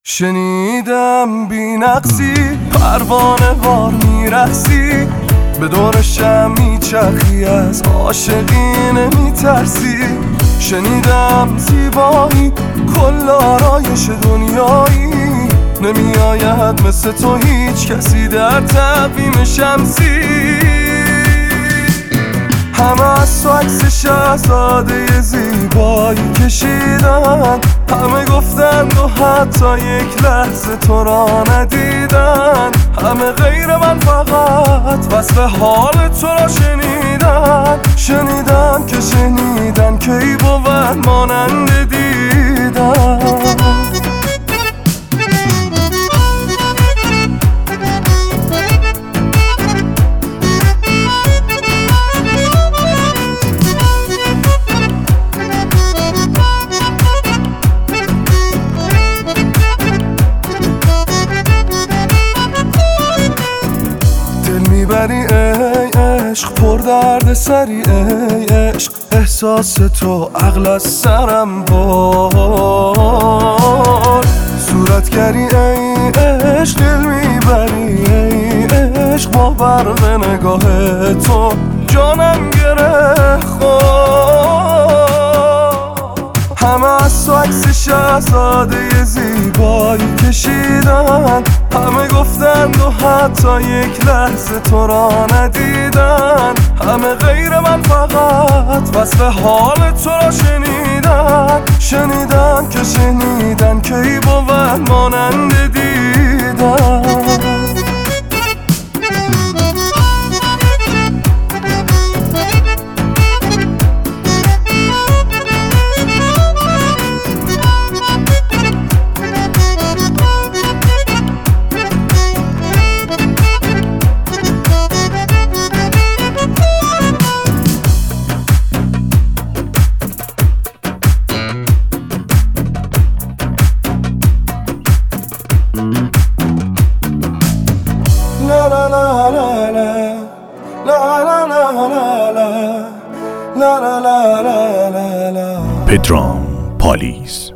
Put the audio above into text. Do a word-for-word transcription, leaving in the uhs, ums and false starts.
شنیدم بی نقصی پروانه وار میرخسی، به دور شم میچرخی از عاشقی نمیترسی. شنیدم زیبایی کل آرایش دنیایی، نمیآید مثل تو هیچ کسی در تقویم شمسی. همه از تو عکس شهزاده زیبایی کشیدن، همه گفتند و حتی یک لحظه تو را ندیدن. همه غیر من فقط وصف حال تو را شنیدن، شنیدن که شنیدن که ای بود مانند دیدن. میبری ای عشق پر درد سری ای عشق، احساس تو عقل از سرم بار. صورتگری ای عشق دل میبری ای عشق، با برق نگاه تو جانم گره خورد. همه از تو عکس شهزاده زیبایی کشیدن، همه گفتند و حتی یک لحظه تو را ندیدن. همه غیر من فقط وصف حال تو را شنیدن، شنیدن که شنیدن که ای بود مانند دیدن. La la la la la la la la la la la la la la. پدرام پالیز